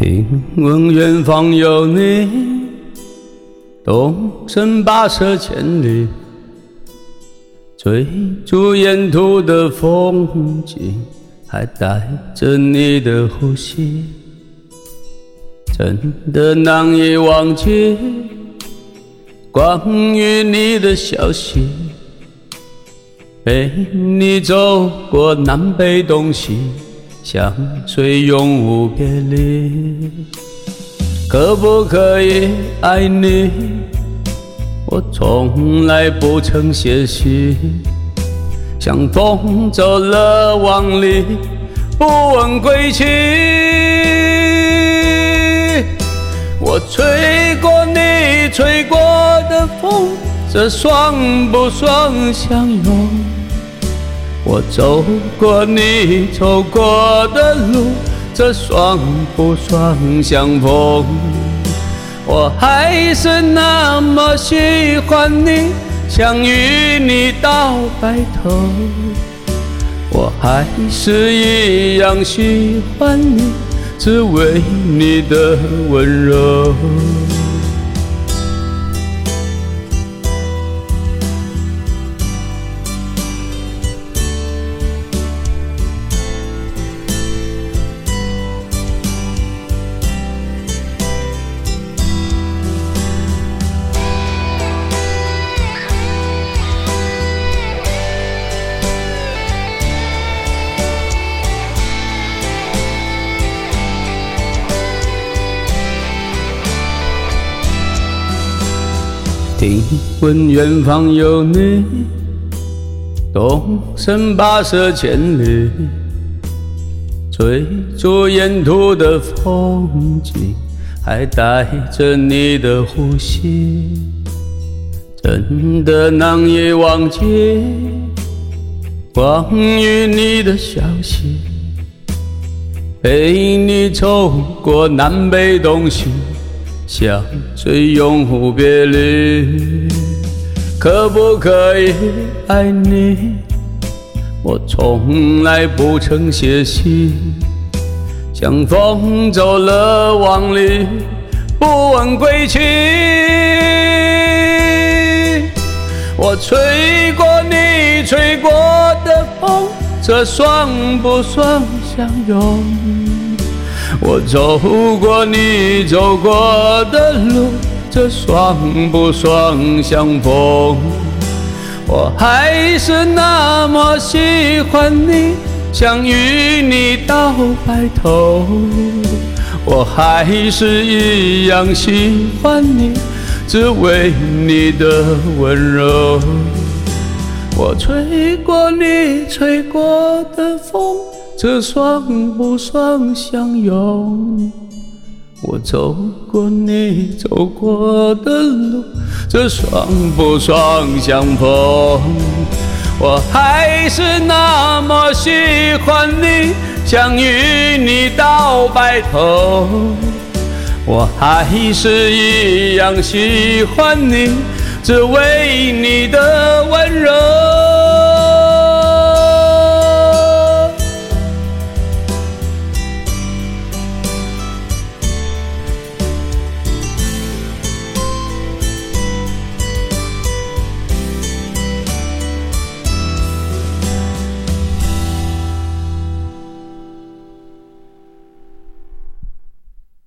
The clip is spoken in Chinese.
听闻远方有你，动身跋涉千里，追逐沿途的风景，还带着你的呼吸。真的难以忘记关于你的消息，陪你走过南北东西，相随永无别离。可不可以爱你？我从来不曾歇息，像风走了万里，不问归期。我吹过你吹过的风，这算不算相拥？我走过你走过的路，这算不算相逢？我还是那么喜欢你，想与你到白头。我还是一样喜欢你，只为你的温柔。听闻远方有你，动身跋涉千里，追逐沿途的风景，还带着你的呼吸。真的难以忘记关于你的消息，陪你走过南北东西，相随永无别离。可不可以爱你？我从来不曾歇息，像风走了万里，不问归期。我吹过你吹过的风，这算不算相拥？我走过你走过的路，这算不算相逢？我还是那么喜欢你，想与你到白头。我还是一样喜欢你，只为你的温柔。我吹过你吹过的风，这算不算相拥？我走过你走过的路，这算不算相逢？我还是那么喜欢你，想与你到白头。我还是一样喜欢你，只为你的温柔。